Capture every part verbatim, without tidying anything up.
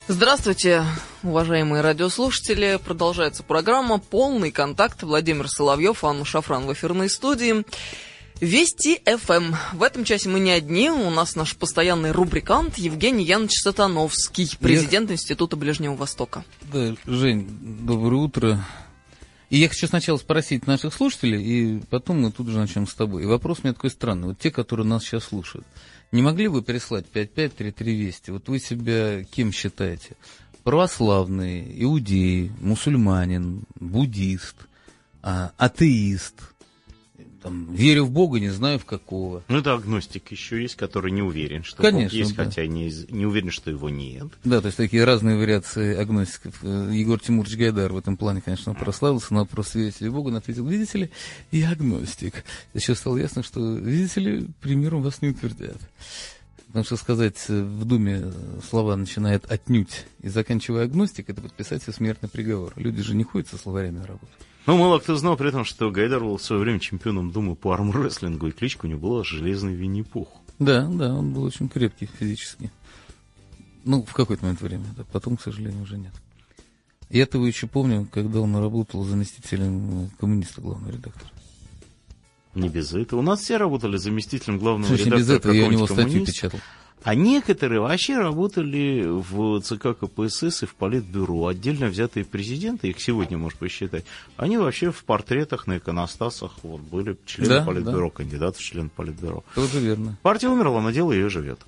Здравствуйте, уважаемые радиослушатели. Продолжается программа «Полный контакт». Владимир Соловьев, Анна Шафран в эфирной студии. Вести эф эм. В этом часе мы не одни. У нас наш постоянный рубрикант Евгений Янович Сатановский, президент я... Института Ближнего Востока. Да, Жень, доброе утро. И я хочу сначала спросить наших слушателей, и потом мы тут же начнем с тобой. И вопрос у меня такой странный. Вот те, которые нас сейчас слушают. Не могли бы прислать пять пять три три Вести? Вот вы себя кем считаете? Православный, иудей, мусульманин, буддист, а, атеист, там, верю в Бога, не знаю в какого. Ну, это агностик еще есть, который не уверен, что Конечно, Бог есть, да. хотя не, не уверен, что его нет. Да, то есть такие разные вариации агностиков. Егор Тимурович Гайдар в этом плане, конечно, прославился. На вопрос, верите ли в Бога, он ответил: видите ли, я агностик. Сейчас стало ясно, что, видите ли, примером вас не утвердят. Потому что сказать в Думе слова начинает отнюдь и заканчивая агностик, это подписать себе смертный приговор. Люди же не ходят со словарями работать. Ну, мало кто знал при этом, что Гайдар был в свое время чемпионом Думы по армрестлингу, и кличка у него была «Железный Винни-Пух». Да, да, он был очень крепкий физически. Ну, в какой-то момент времени, да, потом, к сожалению, уже нет. Я этого еще помню, когда он работал заместителем коммуниста, главного редактора. Не без этого. У нас все работали заместителем главного Слушай, редактора. Не без этого я у него статью коммуниста. печатал. А некоторые вообще работали в ЦК ка пэ эс эс и в Политбюро. Отдельно взятые президенты, их сегодня можешь посчитать, они вообще в портретах на иконостасах вот, были члены да, Политбюро, да. Кандидаты в члены Политбюро. Тоже верно. Партия умерла, но дело ее живет.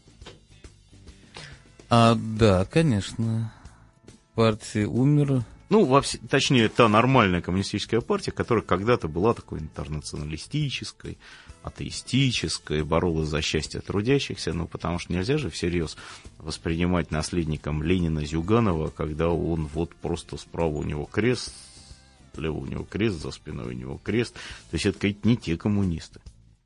А, да, конечно. Партия умерла. Ну, во вс... точнее, та нормальная коммунистическая партия, которая когда-то была такой интернационалистической, атеистической, боролась за счастье трудящихся, ну, потому что нельзя же всерьез воспринимать наследником Ленина Зюганова, когда он вот просто справа у него крест, слева у него крест, за спиной у него крест. То есть это, конечно, не те коммунисты.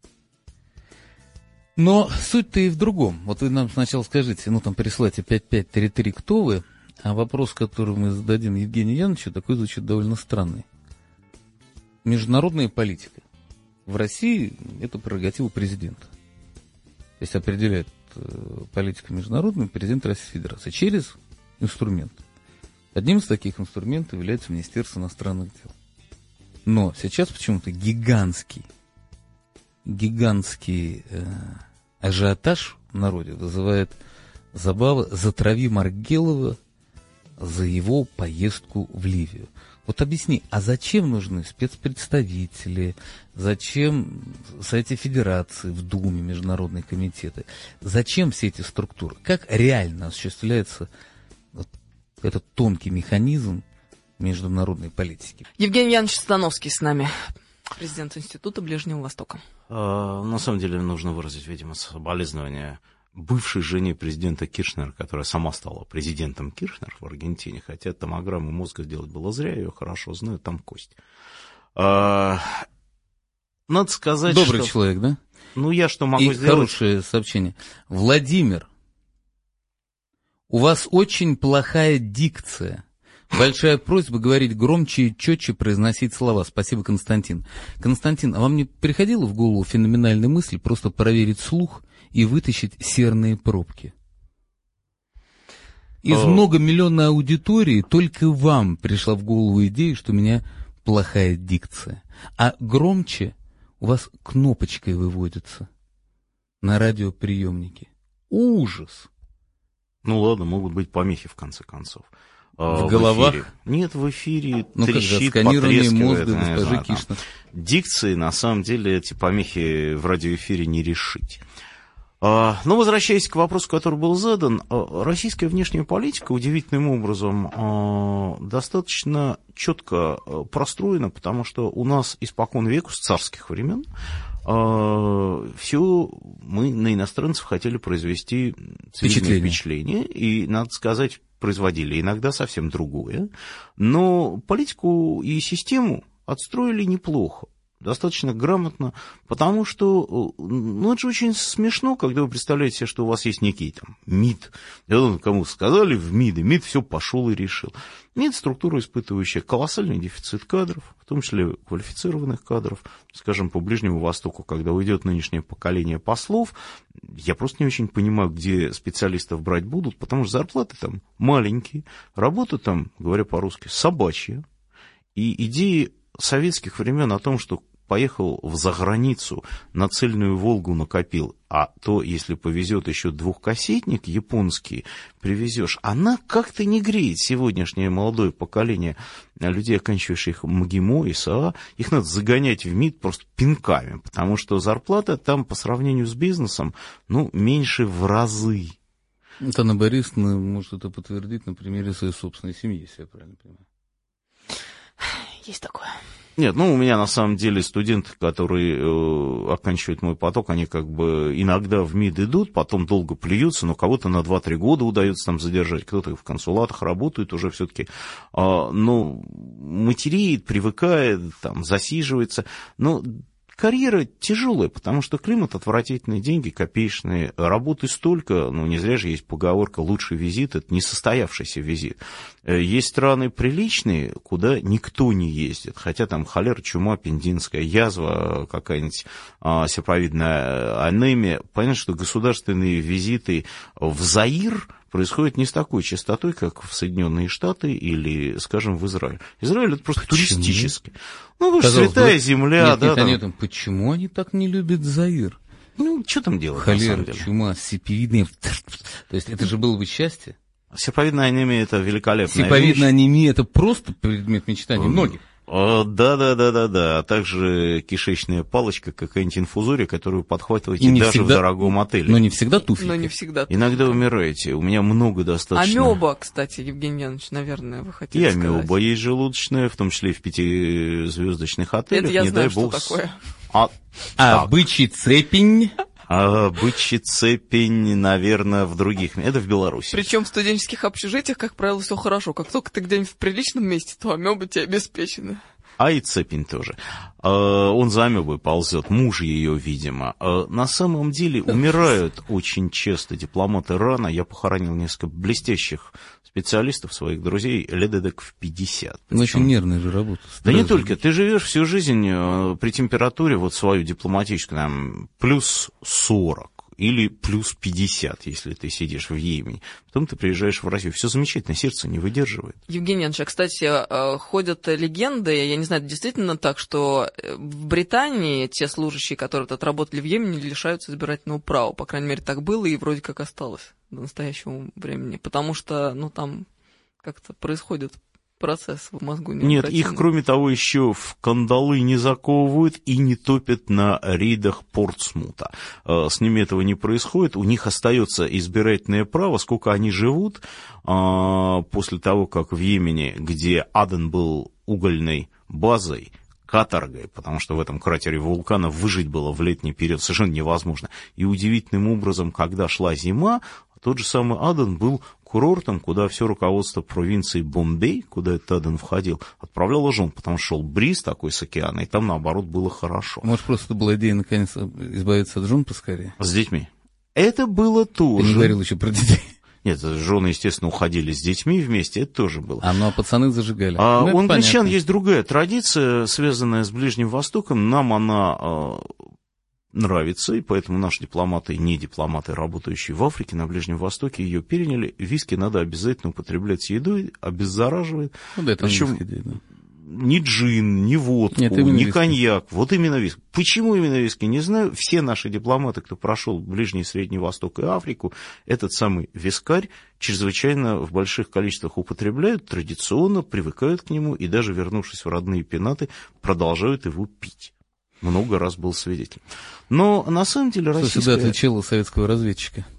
Но суть-то и в другом. Вот вы нам сначала скажите, ну, там, присылайте пять пять три три, кто вы? А вопрос, который мы зададим Евгению Яновичу, такой звучит довольно странный. Международная политика. В России это прерогатива президента. То есть определяет э, политику международную президент Российской Федерации через инструмент. Одним из таких инструментов является Министерство иностранных дел. Но сейчас почему-то гигантский, гигантский э, ажиотаж в народе вызывает забава «Затрави Маргелова» за его поездку в Ливию. Вот объясни, а зачем нужны спецпредставители, зачем Совете Федерации, в Думе, международные комитеты, зачем все эти структуры? Как реально осуществляется вот этот тонкий механизм международной политики? Евгений Янович Сатановский с нами, президент Института Ближнего Востока. А, на самом деле нужно выразить, видимо, соболезнования бывшей жене президента Киршнера, которая сама стала президентом Киршнер в Аргентине, хотя томограмму мозга сделать было зря, ее хорошо знаю, там кость. А, надо сказать, Добрый что... человек, да? Ну, я что могу И сделать? хорошее сообщение. Владимир, у вас очень плохая дикция. Большая просьба говорить громче и четче произносить слова. Спасибо, Константин. Константин, а вам не приходила в голову феноменальная мысль просто проверить слух и вытащить серные пробки? Из многомиллионной аудитории только вам пришла в голову идея, что у меня плохая дикция. А громче у вас кнопочкой выводится на радиоприемнике. Ужас! Ну ладно, могут быть помехи в конце концов. В, в головах? Эфире. Нет, в эфире ну, трещит, сканирование мозга потрескивает. госпожи Киршнер. Дикции, на самом деле, эти помехи в радиоэфире не решить. А, но, возвращаясь к вопросу, который был задан, российская внешняя политика удивительным образом а, достаточно четко простроена, потому что у нас испокон веку, с царских времен, а, все мы на иностранцев хотели произвести цивильное впечатление, и, надо сказать, производили иногда совсем другое, но политику и систему отстроили неплохо. достаточно грамотно, потому что, ну, это же очень смешно, когда вы представляете себе, что у вас есть некий там МИД. И кому сказали в МИДе, МИД все пошел и решил. МИД — структура, испытывающая колоссальный дефицит кадров, в том числе квалифицированных кадров. Скажем, по Ближнему Востоку, когда уйдет нынешнее поколение послов, я просто не очень понимаю, где специалистов брать будут, потому что зарплаты там маленькие, работа там, говоря по-русски, собачья. И идеи советских времен о том, что поехал в заграницу, на цельную Волгу накопил, а то, если повезет, еще двухкассетник японский привезешь, она как-то не греет сегодняшнее молодое поколение людей, оканчивающих МГИМО и САА. Их надо загонять в МИД просто пинками, потому что зарплата там по сравнению с бизнесом, ну, меньше в разы. Анна Борисовна может это подтвердить на примере своей собственной семьи, если я правильно понимаю. Есть такое. Нет, ну, у меня на самом деле студенты, которые э, оканчивают мой поток, они как бы иногда в МИД идут, потом долго плюются, но кого-то на два-три года удается там задержать, кто-то в консулатах работает уже все-таки, э, ну, матереет, привыкает, там, засиживается, но... Карьера тяжелая, потому что климат отвратительный, деньги копеечные, работы столько, ну не зря же есть поговорка «лучший визит» — это несостоявшийся визит. Есть страны приличные, куда никто не ездит, хотя там холера, чума, пендинская язва, какая-нибудь а, серповидная анемия. Понятно, что государственные визиты в Заир происходит не с такой частотой, как в Соединенные Штаты или, скажем, в Израиль. Израиль — это просто почему? Туристически. Ну, потому что святая нет, земля. Нет, да, нет, там... нет, почему они так не любят Заир? Ну, что там делать, холера, чума, сеповидная. То есть это же было бы счастье. Серповидная анемия — это великолепная Серповидная вещь. анемия — это просто предмет мечтаний многих. Да-да-да-да-да, а также кишечная палочка, какая-нибудь инфузория, которую подхватываете даже всегда, в дорогом отеле. Но не всегда туфелька. Но не всегда. Иногда умираете. У меня много достаточно. Амеба, кстати, Евгений Янович, наверное, вы хотите и сказать. И амеба есть желудочная, в том числе и в пятизвездочных отелях. Это я не знаю, дай бог. что такое. А, а бычий цепень... А бычий цепень, наверное, в других... Это в Беларуси. Причем в студенческих общежитиях, как правило, все хорошо. Как только ты где-нибудь в приличном месте, то амеба тебе обеспечена. А и цепень тоже. Он за амебой ползет, муж ее, видимо. На самом деле умирают очень часто дипломаты рано. Я похоронил несколько блестящих специалистов, своих друзей, лет в пятьдесят. Ну, очень нервная же работа. Да не только. Ты живешь всю жизнь при температуре, вот свою дипломатическую, там, плюс сорок. Или плюс пятьдесят, если ты сидишь в Йемене. Потом ты приезжаешь в Россию. Все замечательно, сердце не выдерживает. Евгений Янович, кстати, ходят легенды, я не знаю, действительно так, что в Британии те служащие, которые тут работали в Йемене, лишаются избирательного права. По крайней мере, так было и вроде как осталось до настоящего времени. Потому что, ну, там как-то происходит... процесс в мозгу не Нет, их, кроме того, еще в кандалы не заковывают и не топят на рейдах Портсмута. С ними этого не происходит. У них остается избирательное право, сколько они живут после того, как в Йемене, где Аден был угольной базой, каторгой, потому что в этом кратере вулкана выжить было в летний период совершенно невозможно. И удивительным образом, когда шла зима, тот же самый Аден был курортом, куда все руководство провинции Бомбей, куда этот Аден входил, отправляло жен, потому что шел бриз такой с океана, и там, наоборот, было хорошо. Может, просто была идея, наконец, избавиться от жен поскорее? С детьми. Это было тоже. Ты не говорил еще про детей. Нет, жены, естественно, уходили с детьми вместе, это тоже было. А, ну, а пацаны зажигали. А, ну, у англичан есть другая традиция, связанная с Ближним Востоком. Нам она а, нравится, и поэтому наши дипломаты и не дипломаты, работающие в Африке, на Ближнем Востоке, ее переняли. Виски надо обязательно употреблять с едой, обеззараживает. Ну, да, это причем виски, да. Ни джин, ни водку, Нет, ни виски. коньяк. Вот именно виски. Почему именно виски, не знаю. Все наши дипломаты, кто прошел Ближний, Средний Восток и Африку, этот самый вискарь чрезвычайно в больших количествах употребляют, традиционно привыкают к нему и даже, вернувшись в родные пенаты, продолжают его пить. Много раз был свидетель. Но на самом деле российская... Что всегда отличало советского разведчика.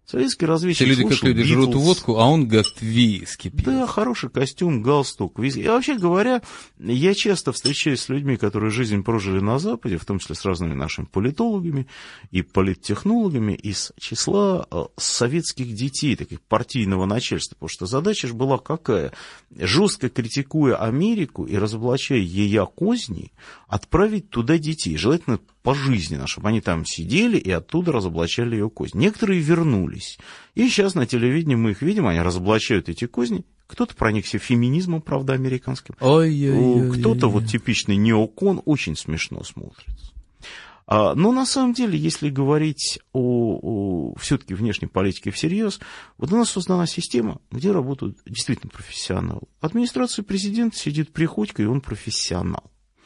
Советский разведчик Все люди, слушал как люди, Битлз. жрут водку, а он говорит, виски пьет. Да, хороший костюм, галстук, виски. И вообще говоря, я часто встречаюсь с людьми, которые жизнь прожили на Западе, в том числе с разными нашими политологами и политтехнологами, из числа советских детей, таких партийного начальства. Потому что задача же была какая? Жестко критикуя Америку и разоблачая ее козни, отправить туда детей. Желательно пожизненно, чтобы они там сидели и оттуда разоблачали ее козни. Некоторые вернулись. И сейчас на телевидении мы их видим, они разоблачают эти козни. Кто-то проникся феминизмом, правда, американским. Ой-ой-ой. Кто-то, вот типичный неокон, очень смешно смотрится. А, но на самом деле, если говорить о, о все-таки внешней политике всерьез, вот у нас создана система, где работают действительно профессионалы. В администрации президента сидит Приходько, и он профессионал.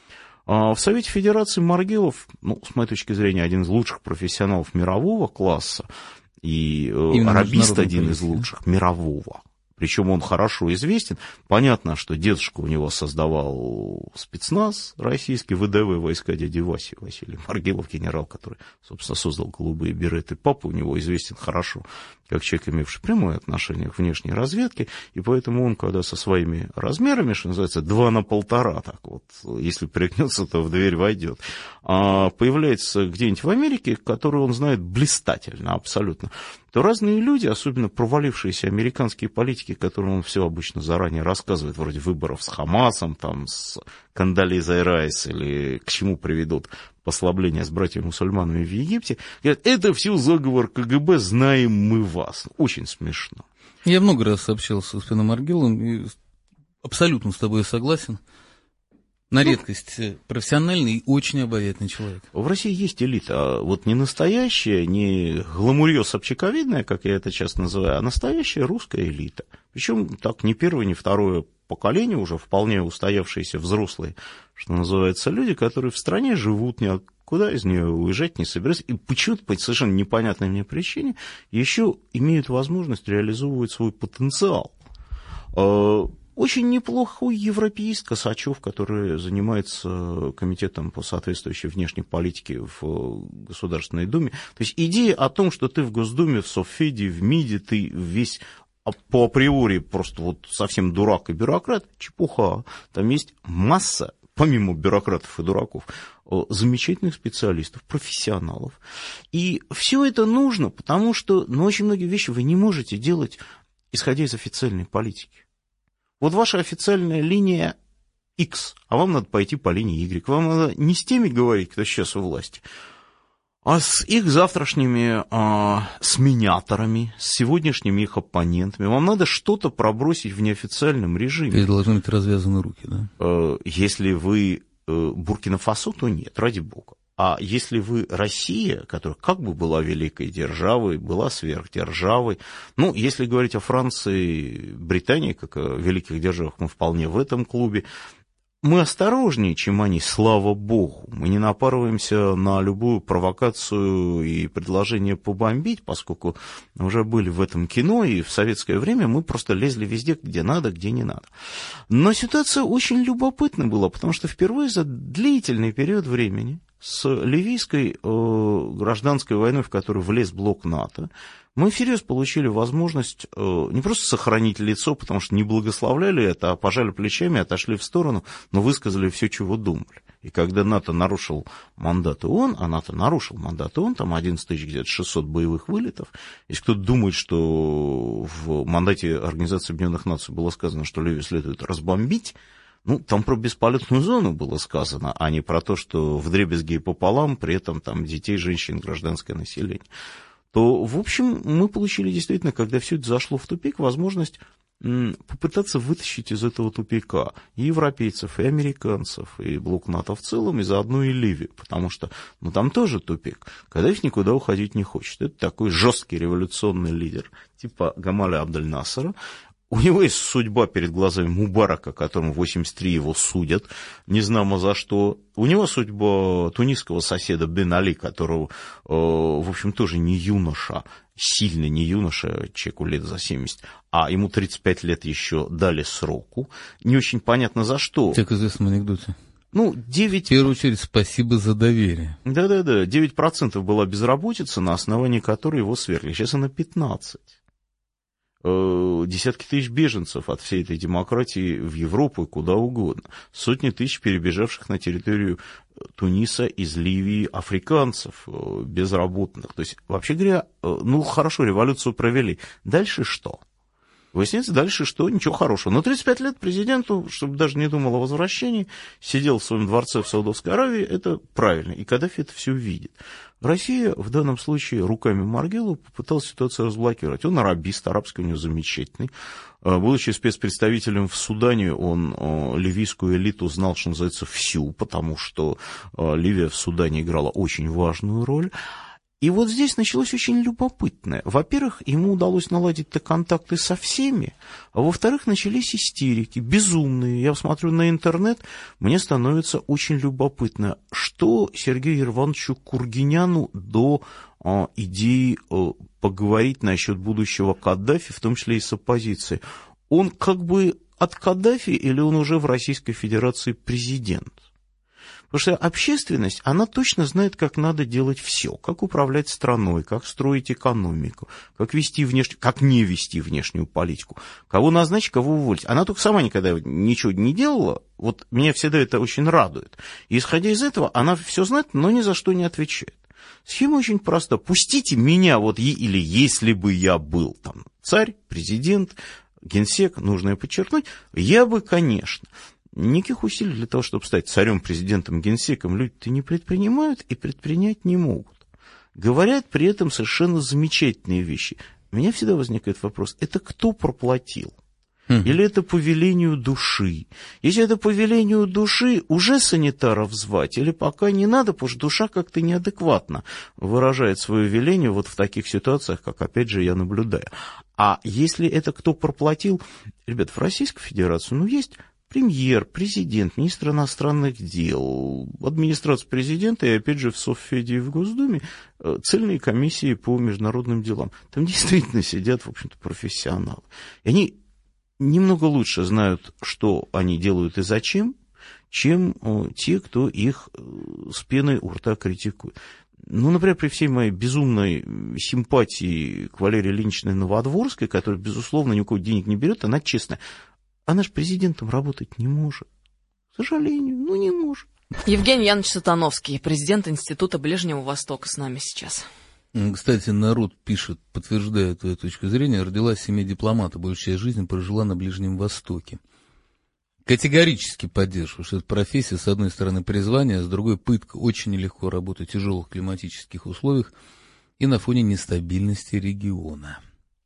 В Совете Федерации Маргелов, ну, с моей точки зрения, один из лучших профессионалов мирового класса, и именно арабист один из лучших мирового. Причем он хорошо известен. Понятно, что дедушка у него создавал спецназ российский, ВДВ, войска дяди Васи, Василий Маргелов, генерал, который, собственно, создал голубые береты. Папа у него известен хорошо, как человек, имевший прямое отношение к внешней разведке, и поэтому он, когда со своими размерами, что называется, два на полтора, так вот, если пригнется, то в дверь войдет, появляется где-нибудь в Америке, которую он знает блистательно, абсолютно, то разные люди, особенно провалившиеся американские политики, которым он все обычно заранее рассказывает, вроде выборов с Хамасом, там, с Кондолизой Райс, или к чему приведут послабления с братьями-мусульманами в Египте, говорят, это все заговор КГБ, знаем мы вас. Очень смешно. Я много раз общался с господином Маргеловым, и абсолютно с тобой согласен. На редкость профессиональный и очень обаятельный человек. В России есть элита, вот не настоящая, не гламурье-собчаковидная, как я это часто называю, а настоящая русская элита. Причем так не первое, не второе поколение, уже вполне устоявшиеся взрослые, что называется, люди, которые в стране живут, никуда из нее уезжать не собираются, и почему-то по совершенно непонятной мне причине еще имеют возможность реализовывать свой потенциал. Очень неплохой европеист Косачев, который занимается комитетом по соответствующей внешней политике в Государственной Думе. То есть идея о том, что ты в Госдуме, в Совфеде, в МИДе, ты весь по априори просто вот совсем дурак и бюрократ, чепуха. Там есть масса, помимо бюрократов и дураков, замечательных специалистов, профессионалов. И все это нужно, потому что ну, очень многие вещи вы не можете делать, исходя из официальной политики. Вот ваша официальная линия X, а вам надо пойти по линии Y. Вам надо не с теми говорить, кто сейчас у власти, а с их завтрашними а, сменяторами, с сегодняшними их оппонентами. Вам надо что-то пробросить в неофициальном режиме. То есть должны быть развязаны руки, да? Если вы Буркина-Фасо, то нет, ради бога. А если вы Россия, которая как бы была великой державой, была сверхдержавой, ну, если говорить о Франции, Британии, как о великих державах, мы вполне в этом клубе, мы осторожнее, чем они, слава богу. Мы не напарываемся на любую провокацию и предложение побомбить, поскольку уже были в этом кино, и в советское время мы просто лезли везде, где надо, где не надо. Но ситуация очень любопытная была, потому что впервые за длительный период времени с ливийской э, гражданской войной, в которую влез блок НАТО, мы всерьез получили возможность э, не просто сохранить лицо, потому что не благословляли это, а пожали плечами, отошли в сторону, но высказали все, чего думали. И когда НАТО нарушил мандат ООН, а НАТО нарушил мандат ООН, там одиннадцать тысяч, где-то шестьсот боевых вылетов, если кто-то думает, что в мандате Организации Объединенных Наций было сказано, что Ливию следует разбомбить, ну, там про бесполетную зону было сказано, а не про то, что вдребезги и пополам, при этом там детей, женщин, гражданское население. То, в общем, мы получили действительно, когда все это зашло в тупик, возможность попытаться вытащить из этого тупика и европейцев, и американцев, и блок НАТО в целом, и заодно и Ливию, потому что, ну, там тоже тупик. Каддафи никуда уходить не хочет. Это такой жесткий революционный лидер, типа Гамаля Абдель-Насера. У него есть судьба перед глазами Мубарака, которому в восемьдесят три его судят, не знамо за что. У него судьба тунисского соседа Бен Али, которого, в общем, тоже не юноша, сильно не юноша, человеку лет за семьдесят, а ему тридцать пять лет еще дали сроку. Не очень понятно за что. Как известно в анекдоте. Ну, девять... В первую очередь, спасибо за доверие. Да-да-да, девять процентов была безработица, на основании которой его свергли. Сейчас она пятнадцать. Десятки тысяч беженцев от всей этой демократии в Европу и куда угодно. Сотни тысяч перебежавших на территорию Туниса из Ливии африканцев безработных. То есть, вообще говоря, ну, хорошо, революцию провели. Дальше что? Выясняется дальше, что ничего хорошего. Но тридцать пять лет президенту, чтобы даже не думал о возвращении, сидел в своем дворце в Саудовской Аравии, это правильно. И Каддафи это все видит. Россия в данном случае руками Маргелова попыталась ситуацию разблокировать. Он арабист, арабский у него замечательный. Будучи спецпредставителем в Судане, он ливийскую элиту знал, что называется, всю, потому что Ливия в Судане играла очень важную роль. И вот здесь началось очень любопытное. Во-первых, ему удалось наладить-то контакты со всеми, а во-вторых, начались истерики, безумные. Я смотрю на интернет, мне становится очень любопытно, что Сергею Ивановичу Кургиняну до а, идеи а, поговорить насчет будущего Каддафи, в том числе и с оппозицией. Он как бы от Каддафи или он уже в Российской Федерации президент? Потому что общественность, она точно знает, как надо делать все, как управлять страной, как строить экономику, как вести внешнюю, как не вести внешнюю политику, кого назначить, кого уволить. Она только сама никогда ничего не делала, вот меня всегда это очень радует. И исходя из этого, она все знает, но ни за что не отвечает. Схема очень проста. Пустите меня, вот, или если бы я был там царь, президент, генсек, нужно подчеркнуть, я бы, конечно... Никаких усилий для того, чтобы стать царем, президентом, генсеком, люди-то не предпринимают и предпринять не могут. Говорят при этом совершенно замечательные вещи. У меня всегда возникает вопрос, это кто проплатил? Или это по велению души? Если это по велению души, уже санитаров звать? Или пока не надо, потому что душа как-то неадекватно выражает свое веление вот в таких ситуациях, как, опять же, я наблюдаю. А если это кто проплатил? Ребят, в Российской Федерации, ну, есть... Премьер, президент, министр иностранных дел, администрация президента и, опять же, в Совфеде и в Госдуме цельные комиссии по международным делам. Там действительно сидят, в общем-то, профессионалы. И они немного лучше знают, что они делают и зачем, чем те, кто их с пеной у рта критикует. Ну, например, при всей моей безумной симпатии к Валерии Ильиничне Новодворской, которая, безусловно, ни у кого денег не берет, она честная. Она же президентом работать не может. К сожалению, ну не может. Евгений Янович Сатановский, президент Института Ближнего Востока, с нами сейчас. Кстати, народ пишет, подтверждая твою точку зрения, родилась в семье дипломата, большую часть жизни прожила на Ближнем Востоке. Категорически поддерживаю, что это профессия, с одной стороны, призвание, а с другой пытка. Очень нелегко работать в тяжелых климатических условиях и на фоне нестабильности региона.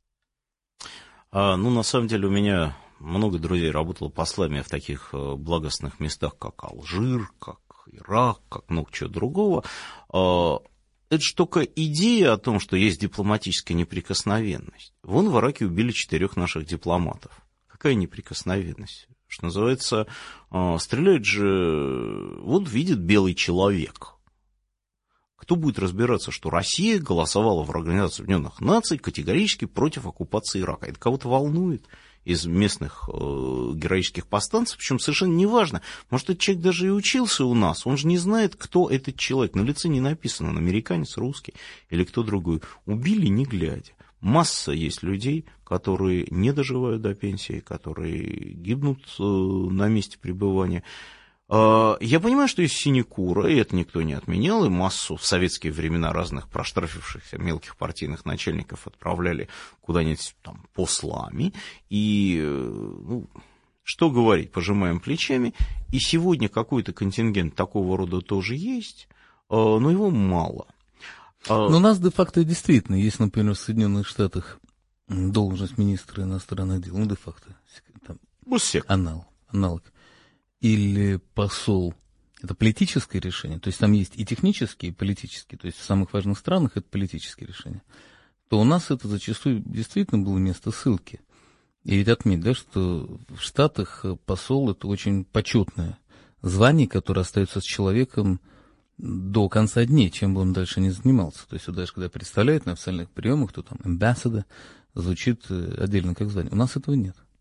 А, ну, на самом деле, у меня... Много друзей работало послами в таких благостных местах, как Алжир, как Ирак, как много чего другого. Это же только идея о том, что есть дипломатическая неприкосновенность. Вон в Ираке убили четырех наших дипломатов. Какая неприкосновенность? Что называется, стреляет же... Вот видит белый человек. Кто будет разбираться, что Россия голосовала в Организации Объединенных Наций категорически против оккупации Ирака? Это кого-то волнует? Из местных э, героических повстанцев, причем совершенно неважно, может, этот человек даже и учился у нас, он же не знает, кто этот человек, на лице не написано, он американец, русский или кто другой. Убили не глядя. Масса есть людей, которые не доживают до пенсии, которые гибнут э, на месте пребывания. Я понимаю, что есть синекура, и это никто не отменял, и массу в советские времена разных проштрафившихся мелких партийных начальников отправляли куда-нибудь там послами, и, ну, что говорить, пожимаем плечами, и сегодня какой-то контингент такого рода тоже есть, но его мало. Но у нас де-факто действительно есть, например, в Соединенных Штатах должность министра иностранных дел, ну, де-факто, там, аналог, аналог. Или посол, это политическое решение, то есть там есть и технические, и политические, то есть в самых важных странах это политические решения, то у нас это зачастую действительно было место ссылки. И ведь отметь, да, что в Штатах посол это очень почетное звание, которое остается с человеком до конца дней, чем бы он дальше не занимался. То есть вот даже когда представляют на официальных приемах, то там ambassador звучит отдельно как звание. У нас этого нет.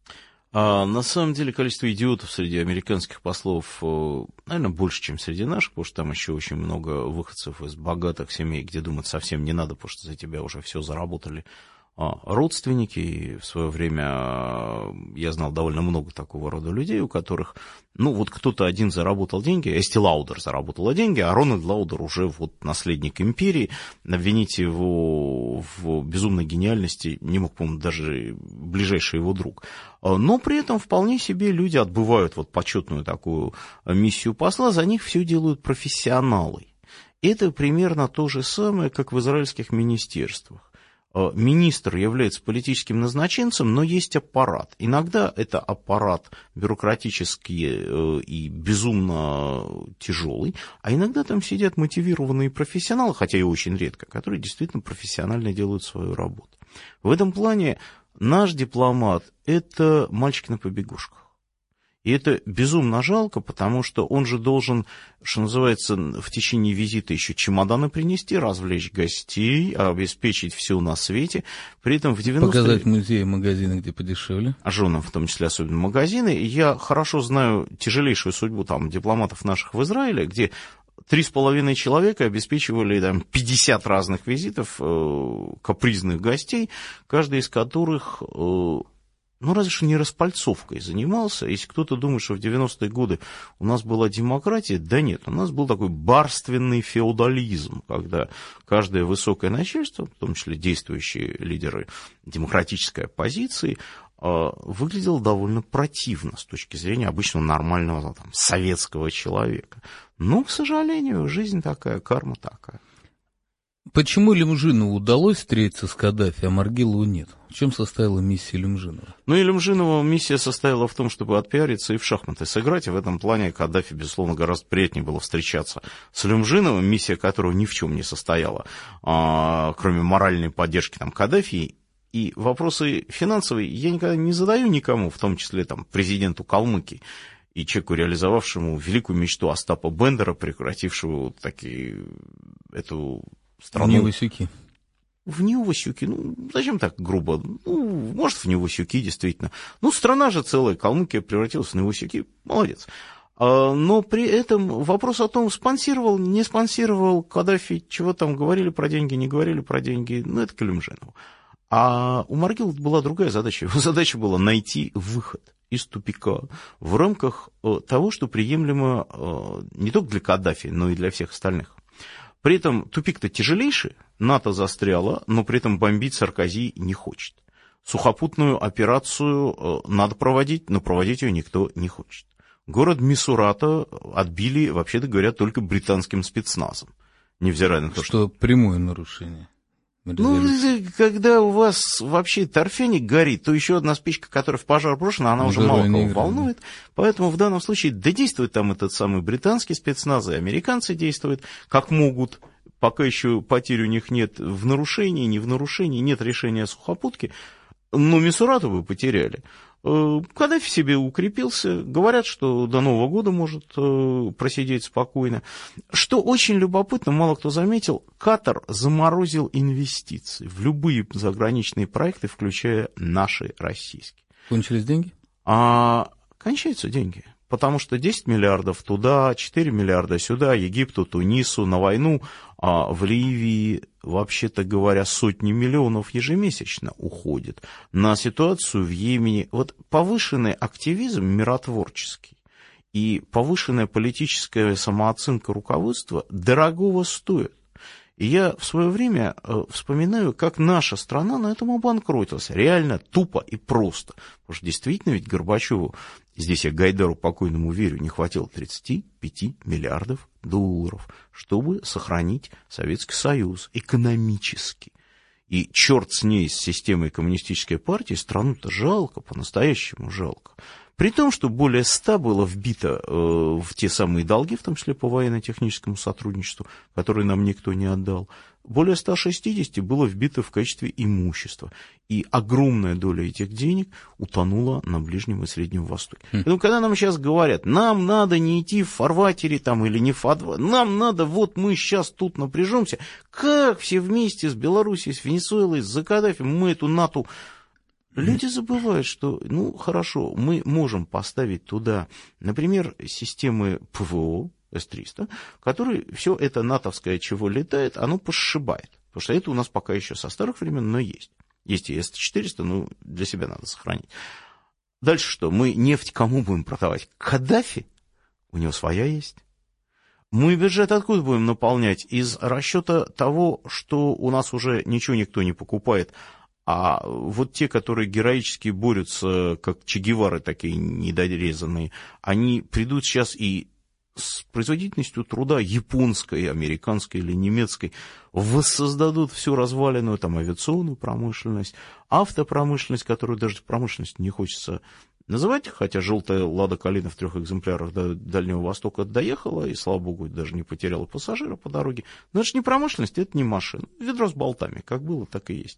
А, на самом деле количество идиотов среди американских послов, наверное, больше, чем среди наших, потому что там еще очень много выходцев из богатых семей, где думать совсем не надо, потому что за тебя уже все заработали родственники. И в свое время я знал довольно много такого рода людей, у которых, ну, вот кто-то один заработал деньги, Эсти Лаудер заработала деньги, а Рональд Лаудер уже вот наследник империи. Обвинить его в безумной гениальности не мог, по-моему, даже ближайший его друг. Но при этом вполне себе люди отбывают вот почетную такую миссию посла, за них все делают профессионалы. Это примерно то же самое, как в израильских министерствах. Министр является политическим назначенцем, но есть аппарат. Иногда это аппарат бюрократический и безумно тяжелый, а иногда там сидят мотивированные профессионалы, хотя и очень редко, которые действительно профессионально делают свою работу. В этом плане наш дипломат – это мальчик на побегушках. И это безумно жалко, потому что он же должен, что называется, в течение визита еще чемоданы принести, развлечь гостей, обеспечить все на свете. При этом в девяностые... Показать музеи, магазины, где подешевле. А женам, в том числе, особенно магазины. И я хорошо знаю тяжелейшую судьбу там дипломатов наших в Израиле, где три с половиной человека обеспечивали там пятьдесят разных визитов э, капризных гостей, каждый из которых... Э, Ну, разве что не распальцовкой занимался. Если кто-то думает, что в девяностые годы у нас была демократия, да нет, у нас был такой барственный феодализм, когда каждое высокое начальство, в том числе действующие лидеры демократической оппозиции, выглядело довольно противно с точки зрения обычного нормального там, советского человека. Но, к сожалению, жизнь такая, карма такая. Почему Лимжинову удалось встретиться с Каддафи, а Маргелову нет? В чем состояла миссия Лимжинова? Ну и Лимжинова миссия состояла в том, чтобы отпиариться и в шахматы сыграть, и в этом плане Каддафи, безусловно, гораздо приятнее было встречаться с Лимжиновым, миссия которого ни в чем не состояла, а, кроме моральной поддержки там, Каддафи. И вопросы финансовые я никогда не задаю никому, в том числе там, президенту Калмыкии и человеку, реализовавшему великую мечту Остапа Бендера, прекратившего вот такие, эту... страну. В Невосюки. В Невосюки, ну, зачем так грубо? Ну, может, в Невосюки, действительно. Ну, страна же целая, Калмыкия превратилась в Невосюки, молодец. Но при этом вопрос о том, спонсировал, не спонсировал Каддафи, чего там говорили про деньги, не говорили про деньги, ну, это к Лимжинову. А у Маргелова была другая задача. Его задача была найти выход из тупика в рамках того, что приемлемо не только для Каддафи, но и для всех остальных. При этом тупик-то тяжелейший, НАТО застряло, но при этом бомбить Саркози не хочет. Сухопутную операцию надо проводить, но проводить ее никто не хочет. Город Мисурата отбили, вообще-то говоря, только британским спецназом, невзирая на то, что... Что прямое нарушение. Ну, когда у вас вообще торфяник горит, то еще одна спичка, которая в пожар брошена, она уже мало кого волнует. Поэтому в данном случае, да действует там этот самый британский спецназ, и американцы действуют как могут. Пока еще потерь у них нет в нарушении, не в нарушении, нет решения сухопутки. Но Мисурату вы потеряли. Каддафи себе укрепился, говорят, что до Нового года может просидеть спокойно. Что очень любопытно, мало кто заметил, Катар заморозил инвестиции в любые заграничные проекты, включая наши российские. Кончились деньги? А, кончаются деньги. Потому что десять миллиардов туда, четыре миллиарда сюда, Египту, Тунису, на войну, а в Ливии, вообще-то говоря, сотни миллионов ежемесячно уходит на ситуацию в Йемене. Вот повышенный активизм миротворческий и повышенная политическая самооценка руководства дорогого стоит. И я в свое время вспоминаю, как наша страна на этом обанкротилась. Реально тупо и просто. Потому что действительно ведь Горбачеву, здесь я Гайдару покойному верю, не хватило тридцать пять миллиардов долларов, чтобы сохранить Советский Союз экономически. И черт с ней, с системой коммунистической партии, страну-то жалко, по-настоящему жалко. При том, что более ста было вбито э, в те самые долги, в том числе по военно-техническому сотрудничеству, которые нам никто не отдал, более ста шестидесяти было вбито в качестве имущества. И огромная доля этих денег утонула на Ближнем и Среднем Востоке. Mm. Поэтому, когда нам сейчас говорят, нам надо не идти в фарватере там, или не в фа-два, нам надо, вот мы сейчас тут напряжемся, как все вместе с Белоруссией, с Венесуэлой, с Каддафи мы эту НАТО... Люди забывают, что, ну, хорошо, мы можем поставить туда, например, системы ПВО, эс триста, которые все это натовское, чего летает, оно пошибает. Потому что это у нас пока еще со старых времен, но есть. Есть и эс четыреста, ну, для себя надо сохранить. Дальше что? Мы нефть кому будем продавать? Каддафи? У него своя есть. Мы бюджет откуда будем наполнять? Из расчета того, что у нас уже ничего никто не покупает, а вот те, которые героически борются, как Че Гевары такие недорезанные, они придут сейчас и с производительностью труда японской, американской или немецкой воссоздадут всю разваленную там авиационную промышленность, автопромышленность, которую даже промышленность не хочется называть, хотя желтая Лада Калина в трех экземплярах до Дальнего Востока доехала, и, слава богу, даже не потеряла пассажира по дороге. Но это же не промышленность, это не машина. Ведро с болтами, как было, так и есть.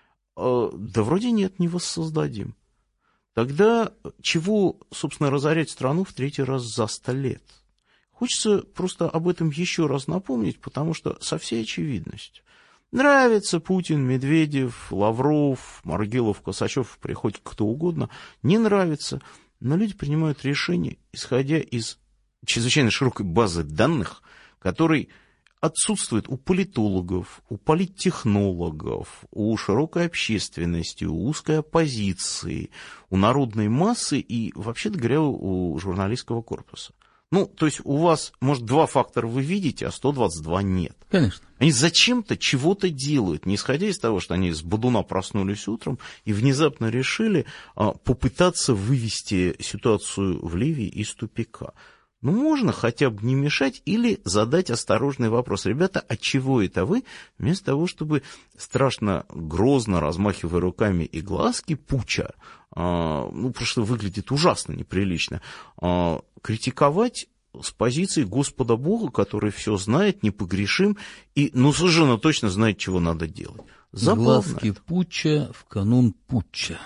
Да вроде нет, не воссоздадим. Тогда чего, собственно, разорять страну в третий раз за сто лет? Хочется просто об этом еще раз напомнить, потому что со всей очевидностью. Нравится Путин, Медведев, Лавров, Маргелов, Косачев, приходит кто угодно. Не нравится, но люди принимают решения, исходя из чрезвычайно широкой базы данных, которой отсутствует у политологов, у политтехнологов, у широкой общественности, у узкой оппозиции, у народной массы и, вообще-то говоря, у журналистского корпуса. Ну, то есть у вас, может, два фактора вы видите, а сто двадцать два нет. Конечно. Они зачем-то чего-то делают, не исходя из того, что они с бодуна проснулись утром и внезапно решили а, попытаться вывести ситуацию в Ливии из тупика. Ну, можно хотя бы не мешать или задать осторожный вопрос. Ребята, а чего это вы? Вместо того, чтобы страшно грозно, размахивая руками и глазки пуча, а, ну, потому что выглядит ужасно неприлично, а, критиковать с позиции Господа Бога, который все знает, непогрешим и, ну, совершенно точно знает, чего надо делать. Забавно. Глазки путча в канун путча.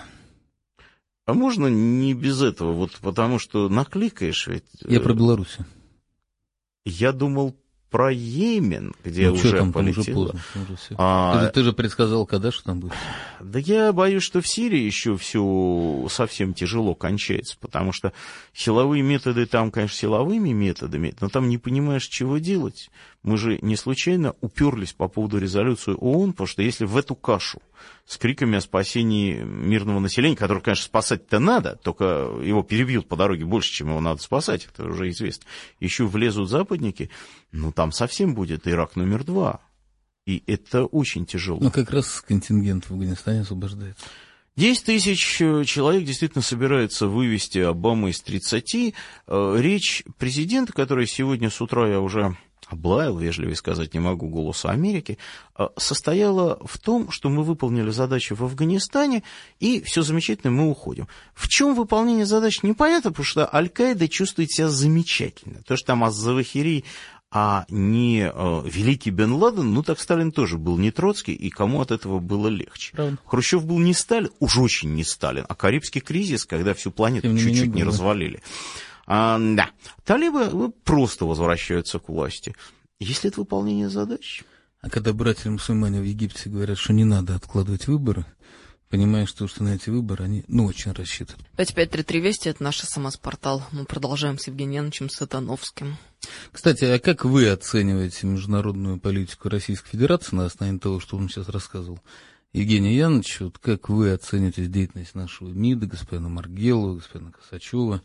А можно не без этого, вот потому что накликаешь ведь... Я про Беларусь. Я думал про Йемен, где ну, уже там, полетело. Там уже поздно, уже все. А... Ты, же, ты же предсказал, когда что там будет. Да я боюсь, что в Сирии еще все совсем тяжело кончается, потому что силовые методы там, конечно, силовыми методами, но там не понимаешь, чего делать. Мы же не случайно уперлись по поводу резолюции ООН, потому что если в эту кашу с криками о спасении мирного населения, которое, конечно, спасать-то надо, только его перебьют по дороге больше, чем его надо спасать, это уже известно, еще влезут западники, ну там совсем будет Ирак номер два. И это очень тяжело. Ну, как раз контингент в Афганистане освобождается. десять тысяч человек действительно собирается вывести Обама из тридцати. Речь президента, которая сегодня с утра я уже облаял, вежливее сказать не могу, «Голоса Америки», состояла в том, что мы выполнили задачу в Афганистане, и все замечательно, мы уходим. В чем выполнение задач, непонятно, потому что Аль-Каида чувствует себя замечательно. То, что там Аз-Завахири, а не э, великий Бен Ладен, ну так Сталин тоже был не Троцкий, и кому от этого было легче. Правда. Хрущев был не Сталин, уж очень не Сталин, а Карибский кризис, когда всю планету Тем чуть-чуть не, не развалили. А, да, талибы просто возвращаются к власти. Если это выполнение задач... А когда братья-мусульмане в Египте говорят, что не надо откладывать выборы, понимая, что, что на эти выборы они, ну, очень рассчитаны. пять пять три три Вести, это наш СМС-портал. Мы продолжаем с Евгением Яновичем Сатановским. Кстати, а как вы оцениваете международную политику Российской Федерации на основании того, что он сейчас рассказывал? Евгений Янович, вот как вы оцениваете деятельность нашего МИДа, господина Маргелова, господина Косачева?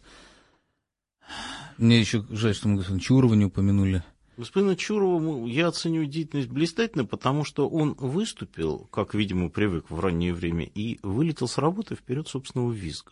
Мне еще жаль, что мы господина Чурова не упомянули. Господина Чурова я оцениваю деятельность блистательно, потому что он выступил, как, видимо, привык в раннее время, и вылетел с работы вперед собственного визга.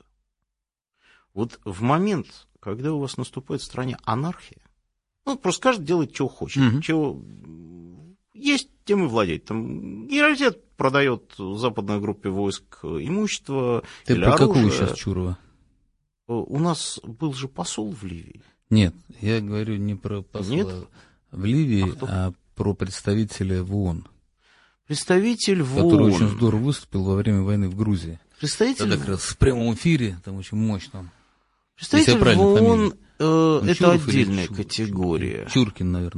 Вот в момент, когда у вас наступает в стране анархия, ну, просто каждый делает, что хочет, mm-hmm. чего есть, тем и владеет. Там генералитет продает западной группе войск имущество. Ты или про оружие. Какую сейчас Чурова? У нас был же посол в Ливии. Нет, я говорю не про посла Нет? в Ливии, а, а про представителя в ООН. Представитель в ООН. Который очень здорово выступил во время войны в Грузии. Представитель... Тогда как раз в прямом эфире, там очень мощно. Представитель в ООН э, это Чуров отдельная Чур... категория. Чуркин, наверное.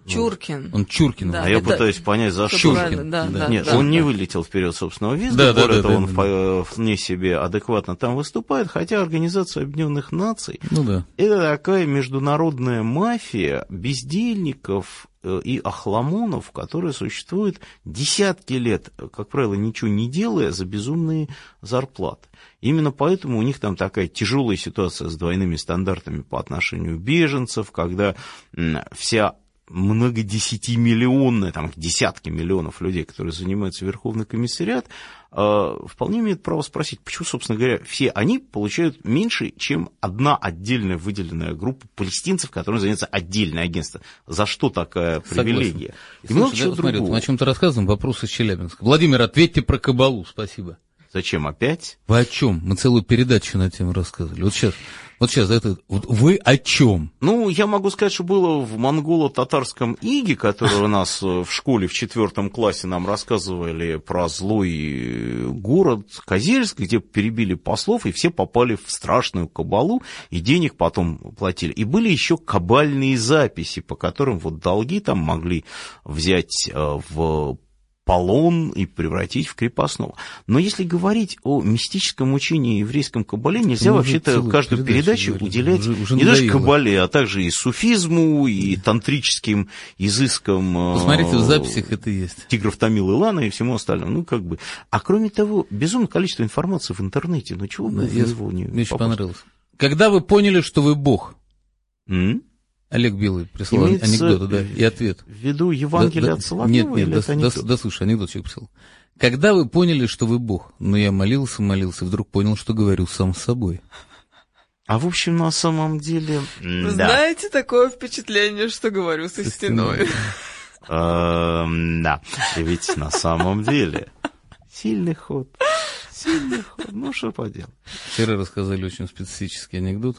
Чуркин. Он Чуркин. Да, а я это... пытаюсь понять, за что. Чуркин. Да, да, Нет, да, он да. не вылетел вперед собственного визга, Да, да, более да, того, да, он да. вне себе адекватно там выступает, хотя Организация Объединенных Наций ну, да. это такая международная мафия бездельников и охламонов, которые существуют десятки лет, как правило, ничего не делая за безумные зарплаты. Именно поэтому у них там такая тяжелая ситуация с двойными стандартами по отношению беженцев, когда вся многодесятимиллионная, там десятки миллионов людей, которые занимаются Верховный комиссариат, вполне имеют право спросить, почему, собственно говоря, все они получают меньше, чем одна отдельная выделенная группа палестинцев, которым занимается отдельное агентство. За что такая привилегия? И много чего другого. Мы о чем-то рассказываем, вопрос из Челябинска. Владимир, ответьте про кабалу, спасибо. Зачем опять? Вы о чем? Мы целую передачу на тему рассказывали. Вот сейчас, вот сейчас, это, вот вы о чем? Ну, я могу сказать, что было в монголо-татарском иге, который у нас в школе в четвертом классе нам рассказывали про злой город Козельск, где перебили послов, и все попали в страшную кабалу, и денег потом платили. И были еще кабальные записи, по которым вот долги там могли взять в полон и превратить в крепостного. Но если говорить о мистическом учении еврейском кабале, нельзя вообще-то каждую передачу говорили. уделять уже, уже не даже кабале, а также и суфизму, и тантрическим изыскам. Посмотрите, в записях это есть. Тигров Тамил Илана и всему остальному. Ну, как бы. А кроме того, безумное количество информации в интернете. Ну, чего бы да, его не... Мне очень понравилось. Когда вы поняли, что вы Бог? М? Олег Белый прислал Имеется анекдот, да, и ответ. В виду Евангелие да, от Соловьева? Нет, нет, или да, это да, да, слушай, анекдот человек прислал. Когда вы поняли, что вы Бог? Но я молился, молился, вдруг понял, что говорю сам с собой. А в общем, на самом деле... Вы да. знаете, такое впечатление, что говорю со стеной. Да, ведь на самом деле сильный ход, сильный ход, ну что поделать. Вчера рассказали очень специфический анекдот.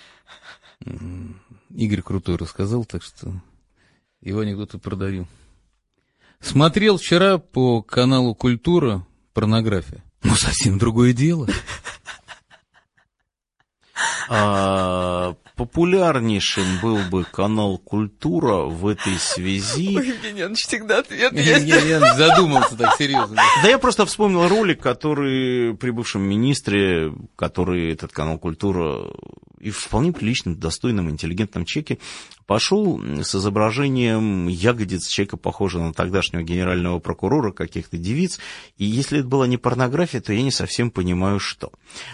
Игорь Крутой рассказал, так что его анекдоты продаю. Смотрел вчера по каналу «Культура» порнография. Ну, совсем другое дело. А, популярнейшим был бы канал «Культура» в этой связи. Ой, Евгений, всегда ответ я, есть. Я, я задумался так серьезно. Да я просто вспомнил ролик, который при бывшем министре, который этот канал «Культура» и в вполне приличном, достойном, интеллигентном чеке пошел с изображением ягодиц человека, похожего на тогдашнего генерального прокурора, каких-то девиц. И если это была не порнография, то я не совсем понимаю, что.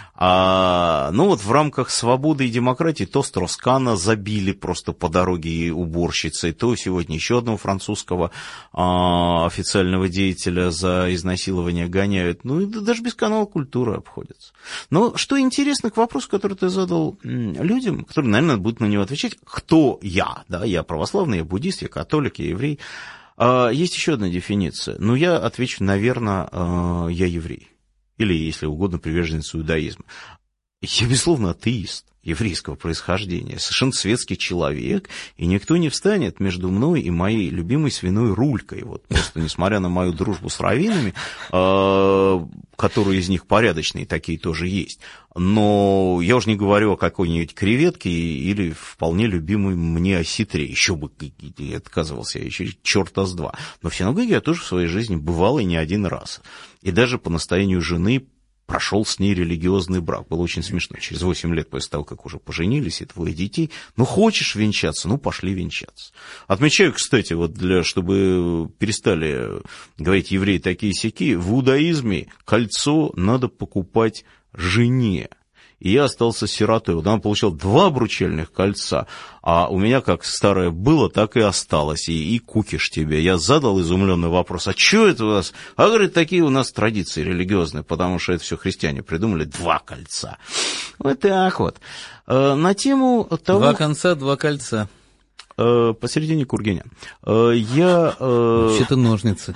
А, ну вот в рамках свободы и демократии то Строскана забили просто по дороге уборщицей, то сегодня еще одного французского а, официального деятеля за изнасилование гоняют. Ну и даже без канала «Культура» обходятся. Но что интересно к вопросу, который ты задал людям, которые, наверное, будут на него отвечать, кто я? Да, я православный, я буддист, я католик, я еврей. А, есть еще одна дефиниция. Ну, я отвечу, наверное, а, я еврей. Или, если угодно, приверженец иудаизма. Я, безусловно, атеист еврейского происхождения, совершенно светский человек, и никто не встанет между мной и моей любимой свиной рулькой. Вот просто, несмотря на мою дружбу с раввинами, э, которые из них порядочные, такие тоже есть, но я уже не говорю о какой-нибудь креветке или вполне любимой мне осетре, еще бы отказывался я еще черта с два. Но в синагоге я тоже в своей жизни бывал и не один раз. И даже по настоянию жены прошел с ней религиозный брак. Было очень смешно. Через восемь лет после того, как уже поженились, и двое детей. Ну, хочешь венчаться? Ну, пошли венчаться. Отмечаю, кстати, вот для, чтобы перестали говорить евреи такие-сяки, в иудаизме кольцо надо покупать жене. И я остался сиротой. Вот она получила два обручальных кольца, а у меня как старое было, так и осталось. И, и кукиш тебе. Я задал изумленный вопрос, а что это у вас? А говорит, такие у нас традиции религиозные, потому что это все хрестьяне придумали, два кольца. Вот так вот. На тему того... Два конца, два кольца. Посередине кургеня. Я... Вообще-то ножницы.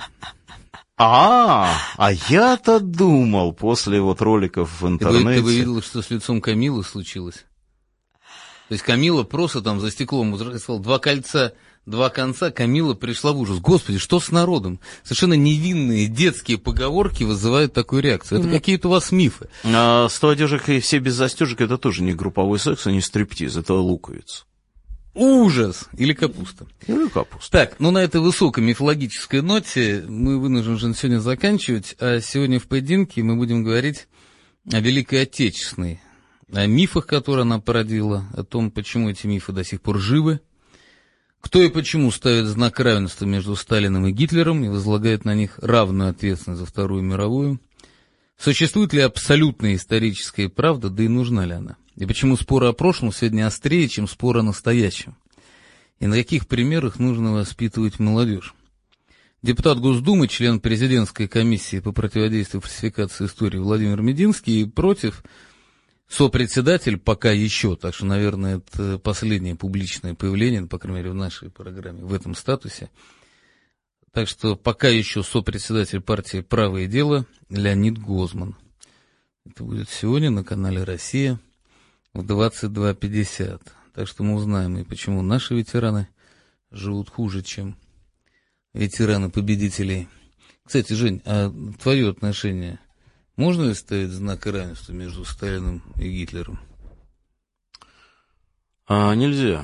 А, а я-то думал после вот роликов в интернете. Ты бы видел, что с лицом Камилы случилось? То есть Камила просто там за стеклом сказала два кольца, два конца, Камила пришла в ужас. Господи, что с народом? Совершенно невинные детские поговорки вызывают такую реакцию. Это mm-hmm. какие-то у вас мифы. А, сто одежек и все без застежек — это тоже не групповой секс, а не стриптиз, это луковица. Ужас! Или капуста. Или капуста. Так, ну на этой высокой мифологической ноте мы вынуждены сегодня заканчивать, а сегодня в поединке мы будем говорить о Великой Отечественной, о мифах, которые она породила, о том, почему эти мифы до сих пор живы, кто и почему ставит знак равенства между Сталиным и Гитлером и возлагает на них равную ответственность за Вторую мировую, существует ли абсолютная историческая правда, да и нужна ли она? И почему споры о прошлом сегодня острее, чем споры о настоящем? И на каких примерах нужно воспитывать молодежь? Депутат Госдумы, член президентской комиссии по противодействию фальсификации истории Владимир Мединский, и против сопредседатель пока еще, так что, наверное, это последнее публичное появление, по крайней мере, в нашей программе, в этом статусе. Так что пока еще сопредседатель партии «Правое дело» Леонид Гозман. Это будет сегодня на канале «Россия» в двадцать два пятьдесят. Так что мы узнаем, и почему наши ветераны живут хуже, чем ветераны победителей. Кстати, Жень, а твое отношение, можно ли ставить знак равенства между Сталиным и Гитлером? А, нельзя.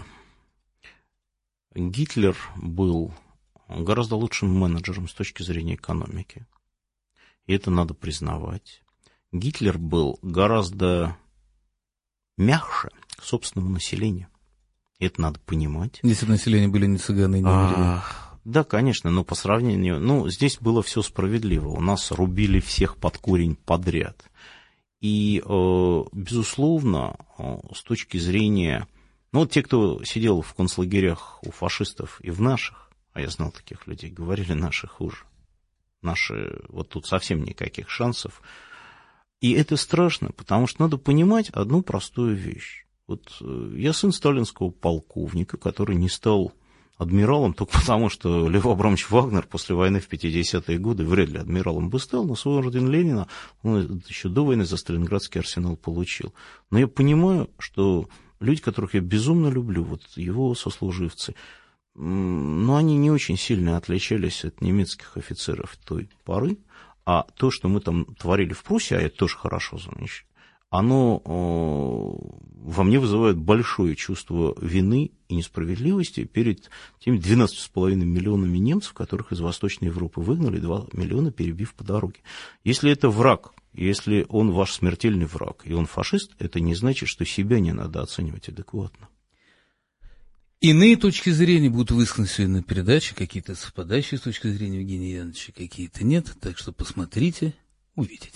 Гитлер был гораздо лучшим менеджером с точки зрения экономики. И это надо признавать. Гитлер был гораздо мягче к собственному населению. Это надо понимать. Если бы население были не цыганы и не евреи. Да, конечно, но по сравнению... Ну, здесь было все справедливо. У нас рубили всех под корень подряд. И, безусловно, с точки зрения... Ну, вот те, кто сидел в концлагерях у фашистов и в наших, а я знал таких людей, говорили, наши хуже. Наши... Вот тут совсем никаких шансов. И это страшно, потому что надо понимать одну простую вещь. Вот я сын сталинского полковника, который не стал адмиралом только потому, что Лев Абрамович Вагнер после войны в пятидесятые годы вряд ли адмиралом бы стал, но свой орден Ленина он еще до войны за Сталинградский арсенал получил. Но я понимаю, что люди, которых я безумно люблю, вот его сослуживцы, но они не очень сильно отличались от немецких офицеров той поры. А то, что мы там творили в Пруссии, а я тоже хорошо замечаю, оно э, во мне вызывает большое чувство вины и несправедливости перед теми двенадцатью с половиной миллионами немцев, которых из Восточной Европы выгнали, два миллиона перебив по дороге. Если это враг, если он ваш смертельный враг, и он фашист, это не значит, что себя не надо оценивать адекватно. Иные точки зрения будут высказаны сегодня на передаче, какие-то совпадающие с точки зрения Евгения Яновича, какие-то нет, так что посмотрите, увидите.